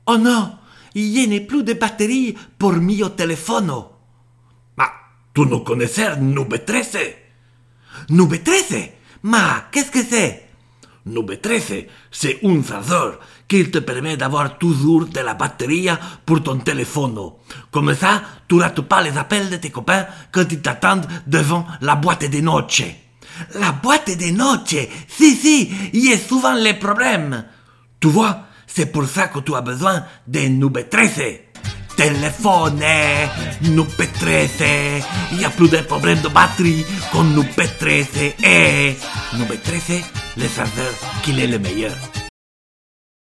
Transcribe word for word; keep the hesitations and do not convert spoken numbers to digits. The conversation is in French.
Oh non, il n'y a plus de batterie pour mon téléphone. Mais tu ne connaissais Nube treize? Nube treize? Mais qu'est-ce que c'est? Nube treize, c'est un serveur qui te permet d'avoir toujours de la batterie pour ton téléphone. Comme ça, tu ne rates pas les appels de tes copains quand ils t'attendent devant la boîte de noche. La boîte de noche? Si, si, il y a souvent les problèmes. Tu vois, c'est pour ça que tu as besoin de Nube treize. Téléphone, Nube treize. Il n'y a plus de problème de batterie con Nube treize. Et Nube treize, le serveur qu'il est le meilleur.